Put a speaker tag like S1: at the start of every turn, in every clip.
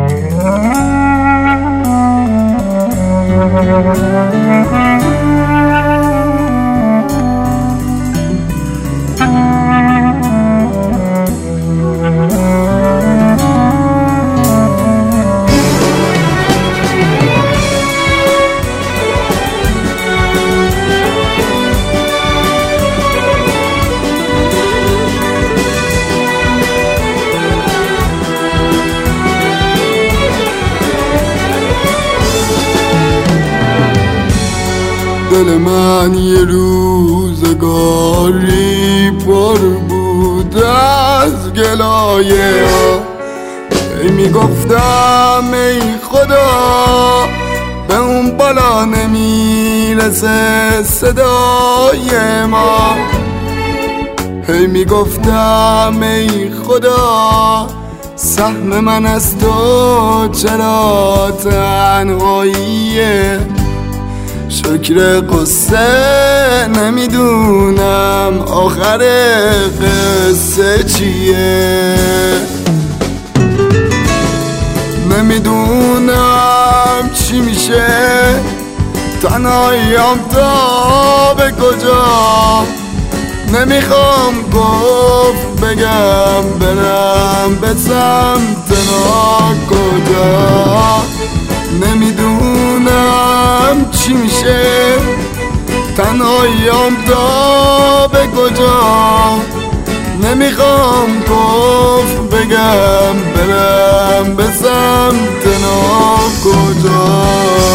S1: دل من یه روزگاری پر بود از گلایه، ای میگفتم ای خدا به اون بالا نمیرسه صدای ما، هی میگفتم ای خدا سهم من از تو چرا تنهاییه، شکر قصه نمیدونم آخر قصه چیه، نمیدونم چی میشه تنهاییم تا به کجا، نمیخوام گفت بگم برم به سمت ناکجا، نمیدونم چی میشه تنهاییم تا به کجا، نمیخوام گفت بگم برم به سمت ناکجا.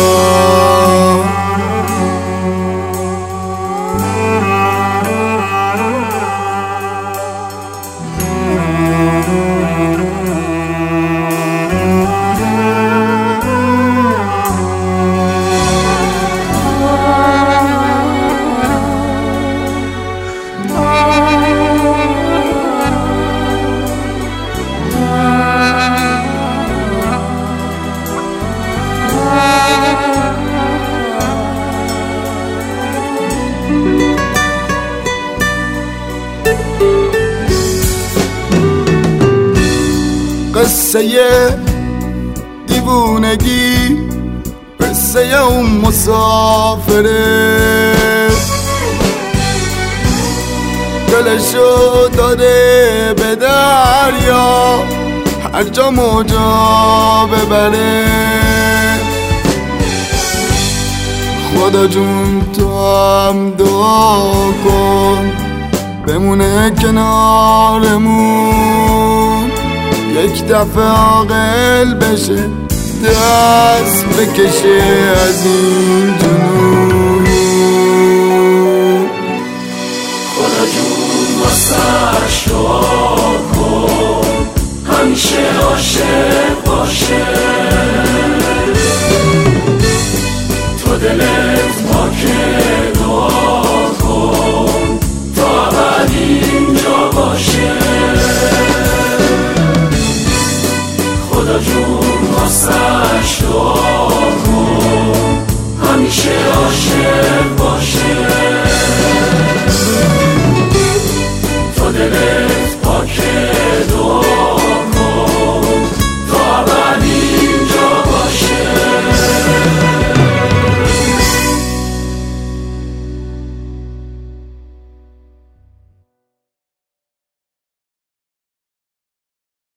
S1: قصه دیوونگی، قصه اون مسافره، دلشو داده به دریا هر جا موجا ببره، خدا جون تو هم دعا کن بمونه کنارمون، یک دفعه عاقل بشه دست بکشه از این جنون،
S2: خدا جون واسش دعا کن همیشه عاشق باشه، تو دلت پاکه دعا کن تا ابد اینجا باشه، خدا جون واسش دعا کن همیشه عاشق باشه.